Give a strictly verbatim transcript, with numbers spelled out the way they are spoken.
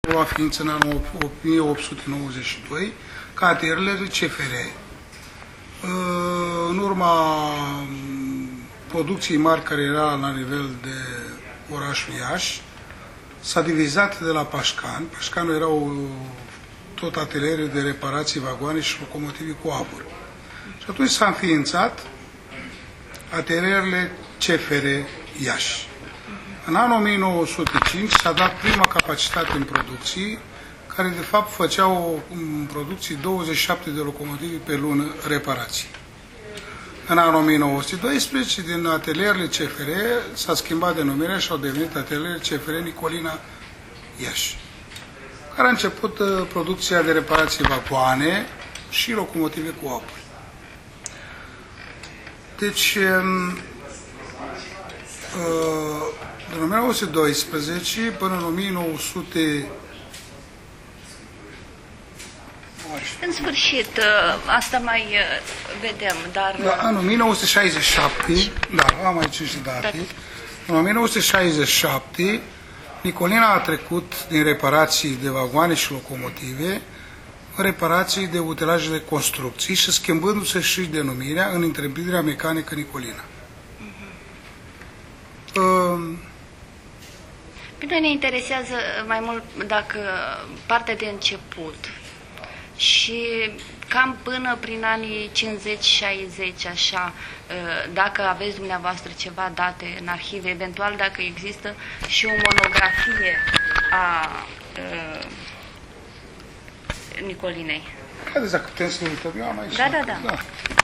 lua ființă în anul o mie opt sute nouăzeci și doi ca atelierele C F R. În urma producției mari care era la nivel de orașul Iași, s-a divizat de la Pașcan. Pașcanul erau tot ateliere de reparații, vagoane și locomotive cu abur. Și atunci s-a înființat atelierele C F R Iași. În anul o mie nouă sute cinci s-a dat prima capacitate în producții, care de fapt făceau în producții douăzeci și șapte de locomotive pe lună reparații. În anul o mie nouă sute doisprezece, din atelierele C F R s-a schimbat denumirea și au devenit atelierele C F R Nicolina Iași, care a început uh, producția de reparații vagoane și locomotive cu apă. Deci, um, uh, din o mie nouă sute doisprezece până în o mie nouă sute... În sfârșit, asta mai vedem, dar... Da, în o mie nouă sute șaizeci și șapte, da, am aici și date, în o mie nouă sute șaizeci și șapte, Nicolina a trecut din reparații de vagoane și locomotive în reparații de utilaje de construcții și schimbându-se și denumirea în întreprinderea mecanică Nicolina. Uh-huh. Uh, Pe noi ne interesează mai mult dacă partea de început și cam până prin anii cincizeci șaizeci, așa, dacă aveți dumneavoastră ceva date în arhive, eventual dacă există și o monografie a uh, Nicolinei. Haideți dacă putem să ne uităm, eu am aici. Da, da, da. da.